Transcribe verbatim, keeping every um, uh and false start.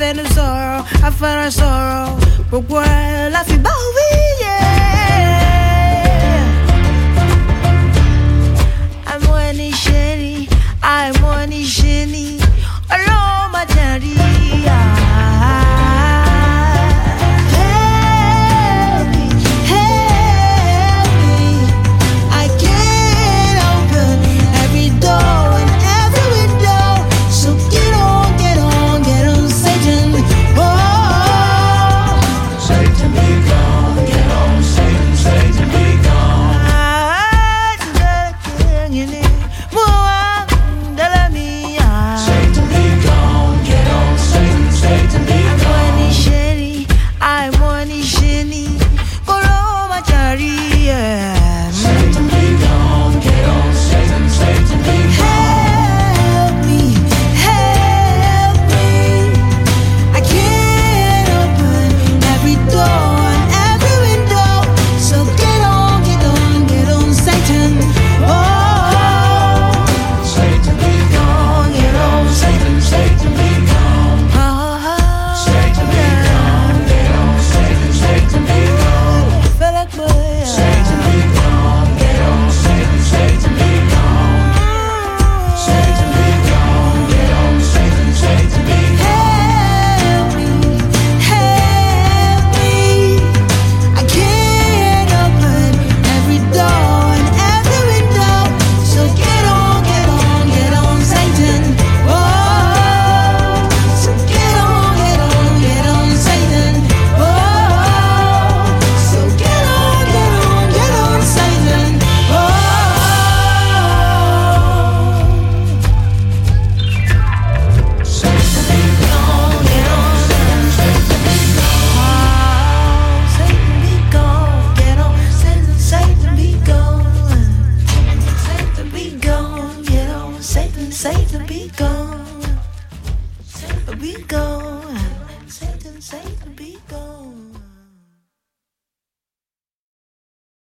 afẹ́nu sọ̀rọ̀ afẹ́ràn sọ̀rọ̀ gbogbo ẹ̀ la fi bá wí yẹ. àmọ́ ẹni ṣe ni àìmọ́ ẹni ṣe ni ọlọ́run má jẹ́ rí yà. Satan be gone, be gone, Satan, Satan be gone.